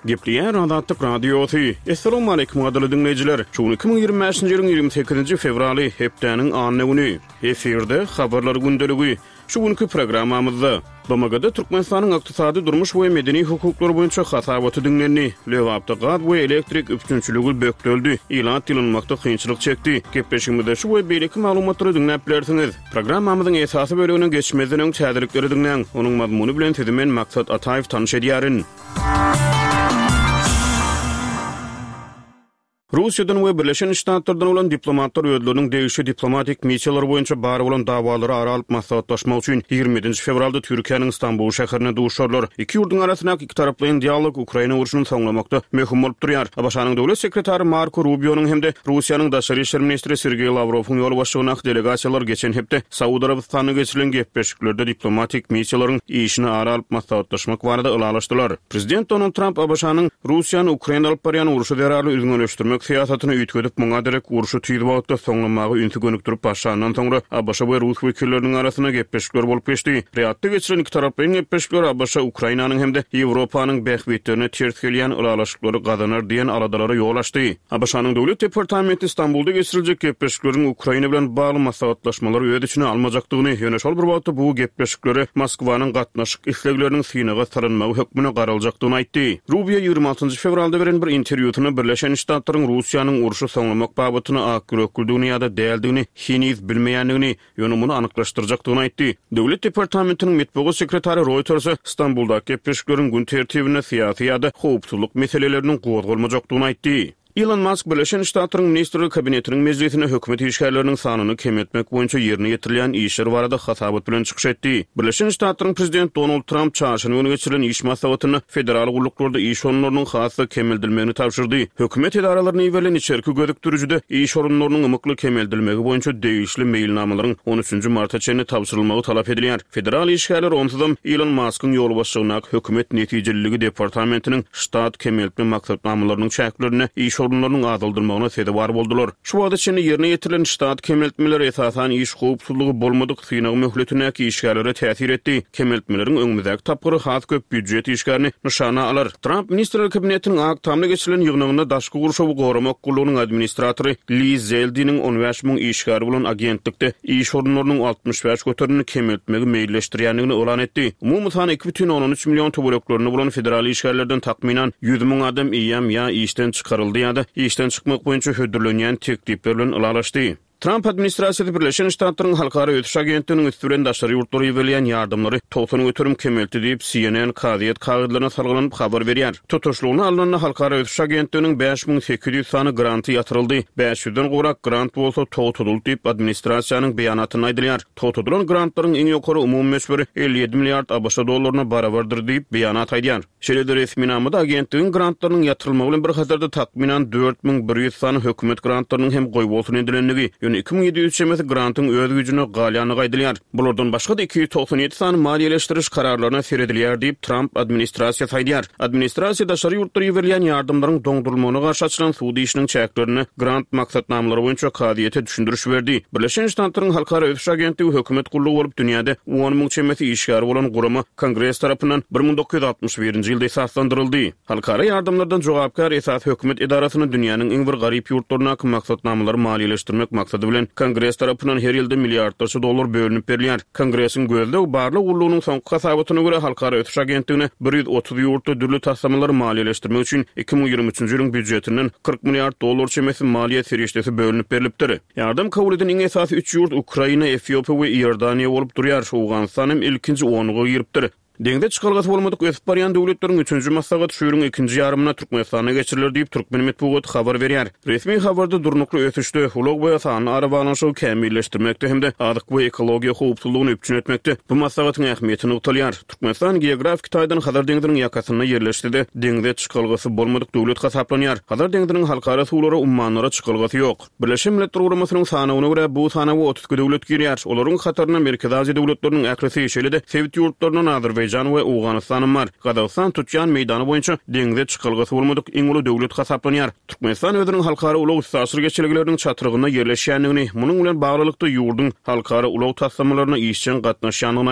Gepliyen Adatlık Radyosu. Esselamu aleyküm adlı dinleyiciler. Şu 2025. yılın 28. fevrali heptaning anı günü. Efirde haberler gündeligi. Şu günkü programmamızda Bamagada Türkmenistan'ın iqtisadi durmuş ve medeni hukukları boyunca hasabatı dinlenni. Lewaptaqat ve elektrik üpçünçülügü böktöldi. İlan tilinmakta kıyınçılık çekti. Gepleşimizde şu ve beliki malumatları dinlep bilersiniz. Programmamızın esası bölümünün geçmezden ön çadırlıkları dinlen. Onun mazmunu bilen tedimen Maksat Ataev tanış ediyarin. Rusiyadan ve Birleşen Ştatlardan olan diplomatlar ödülünün değişi diplomatik missiyalar boyunca bari olan davaları aralıp maslahatlaşmak için 27. fevralda Türkiye'nin İstanbul şehrine duşarlar. İki yurdun arasında iki taraflayın diyalog Ukrayna uruşunu sonlamakta mehum olup duruyor. Abaşanın devlet sekreteri Marco Rubio'nun hem de Rusiyanın Dışişleri İşleri Ministri Sergey Lavrov'un yol başçılığına delegasyalar geçen hepte Saudi Arabistan'a geçirilen gepleşiklerde diplomatik missiyaların işini aralıp maslahatlaşmak varada ılalaştılar. Prezident Donald Trump Abaşanın Rusiyanın Ukrayna alıp barayan uruşu derarlı üzgünleştirmek siyasatını ütgödüp muňa derek uruşu tüýdübagda soňlamagy ünsü gönükdirip başlandan soňra Abaşa we Rus wekilleriniň arasynda gepleşikler bolup geçdi. Reatda geçiren iki tarapyň gepleşikler Abaşa Ukrainanyň hem de Ýewropanyň bähwetlerine ters gelýän ulalaşykları gadanar diýen aladalary ýol açdy. Abaşanyň döwlet departamenti İstanbulda geçiriljek gepleşiklerin Ukraina bilen bagly maslahatlaşmalary öýde içine almajakdygyny ýöne şol bir wagtda bu gepleşikleri Moskwanyň gatnaşyk islegleriniň synyga sarynmagy hökmüne garaljakdygyny aýtdy. Rubio 26. fevralda beren bir interwýusyna Birleşen Ştatlaryň Rusiyanın uruşu sonlamak babatyny aküröküldüğünü ya da däldigini hiniz bilmeýändigini ýönümini anyklaşdyrjakdygyny aýtdy. Döwlet departamentiniň metbuat sekretary Reuters İstanbulda gepleşiklerin gün tertibine siyasi ya da howpsuzlyk meseleleriniň gozgolmajakdygyny aýtdy. Elon Musk Birleşen Ştatlaryň Ministrleri Kabinetiniň meclisine hökümet işgärleriniň sanyny kemetmek boýunça ýerine ýetirilýän işler barada hasabat bilen çykyş etdi. Birleşen Ştatlaryň prezidenti Donald Trump çarşyny öňe geçirilen iş maslahatyny federal guluklarda iş orunlarynyň hasy kemeldilmegini tapşyrdy. Hökümet edaralaryny ýerlen içerki gödükdürüjide iş orunlarynyň ymykly kemeldilmegi boýunça degişli mailnamalaryň 13. marta çenli tapşyrylmagy talap edilýär. Federal işgärler onsuzam Elon Musk'yň ýol başçylygyna hökümet netijeliligi departamentiniň ştat kemeltme maksatnamalarynyň çäklerini iş sorunlarının azaldırmağına sebep var boldular. Şu wagtda çenli ýerine ýetirilen ştat kemeltmeleri esasan iş howpsuzlygy bolmadyk synaw möhletine işgärlere täsir etdi. Kemeltmeleriň öňümizäki tapgyry has köp büdjet işgärni nişana alar. Trump Ministrleri Kabinetiniň aktamda geçirilen ýygnagyna daşky gurşawy goramak gulunyň administratory Liz Zeldiniň 15.000 işgär bilen agentlikde iş orunlarynyň 65 göterini kemeltmegi meýilleşdirýändigini elan etdi. Umumy sany 2,13 million töwereklerini bulan federal işgärlerden takminan 100.000 adam ýa işten çykaryldy ýa-da işten çykmak boýunça hödürlenýän teklipler bilen ulalaşdy. Trump administrasiýasy Birleşen Ştatlaryň halkara ötüş agentliginiň üstüren daşary ýurtlara ýeberilýän ýardymlary togsany götürüm kemelti diýip CNN kadiýet kagydlaryna salgynyp habar berýär. Tutuşlugyny alynan halkara ötüş agentliginiň 5800 sany granty ýatyryldy. 500-den gowrak grant bolsa togtudul diýip administrasiýanyň beýanatyny aýdylýar. Togtudulan grantlaryň iň ýokary umumy meşberi 57 milliard ABŞ dollaryna barabardyr diýip beýanat aýdýar. Şeýle resmi namyda agentligiň grantlarynyň ýatyrylmagy bilen bir hazırda takminan 4100 sany hökümet grantlarynyň hem goýbolsuny edilenligi 2700 çemesi grantın öz gücüne galýanyny aýdylýar. Bulardan başga da 297 sany maliýeleşdiriş kararlaryna seredilýär diýip Trump administrasiýasy aýdýar. Administrasiýa daşary ýurtlara ýeberilýän ýardymlaryň doňdurulmagyna garşy açylan suwdy işiniň çäklerini grant maksatnamalary boýunça kadiýete düşündürüş berdi. Birleşen Ştatlaryň halkara ötüş agentligi hökümet gullugy bolup dünýäde 10.000 çemesi işgär bolan gurama Kongress tarapyndan 1961-nji ýylda esaslandyryldy. Halkara ýardymlardan jogapkar esas hökümet edarasyny dünýäniň iň bir garyp ýurtlaryna maksatnamalary maliýeleşdirmek maksady bilen Kongress tarapyndan her ýylda milliardlarça dollar bölünip berilýär. Kongressiň gözlegi barlyk gullugynyň soňky hasabatyna görä halkara ötüş agentligine 130 ýurtda dürli taslamalary maliýeleşdirmek üçin 2023-nji ýylyň büdjetinden 40 milliard dollar çemesi maliýet serişdesi bölünip berilipdir. Ýardam kabul eden iň esasy 3 ýurt Ukraina, Etiopiýa we Iordaniýa bolup durýar. Awganistan hem ilkinji 10-gy giripdir. Deňde çykargaty bolmadyk ösüp barýan döwletleriň 3-nji maslahat şuýuryň 2-nji ýarymyna Türkmenistana geçirilir diýip Türkmen metbuat habar berýär. Resmi habarda durnukly ösüşde ulug we sany arabalanşygy kämilleşdirmekde hem de adyk we ekologiýa howpsuzlygyny öpçün etmekde bu maslahatyň ähmiýetini utalýar. Türkmenistan geografik taýdan Hazar deňdiriň ýakasyna ýerleşdi. Deňde çykargaty bolmadyk döwlet hasaplanýar. Hazar deňdiriň halkara suwlara ummanlara çykargaty ýok. Birleşen Milletler Guramasynyň sanawyna görä bu sanawy 30 döwlet girýär. Olaryň hatarına Amerika Aziýa döwletleriniň äklisi şeýle-de Sowet ýurtlarynyň Azerbaýjan we Awganistan bar. Gazawstan tutýan meýdany boýunça deňde çykargaty bolmadyk iň uly döwlet hasaplanýar. Türkmenistan özüniň halkara ulug sasyr geçiligleriniň çatyrygyna ýerleşýändigini, munyň bilen baglykda ýurdun halkara ulug taslamalaryna işçen gatnaşýanyny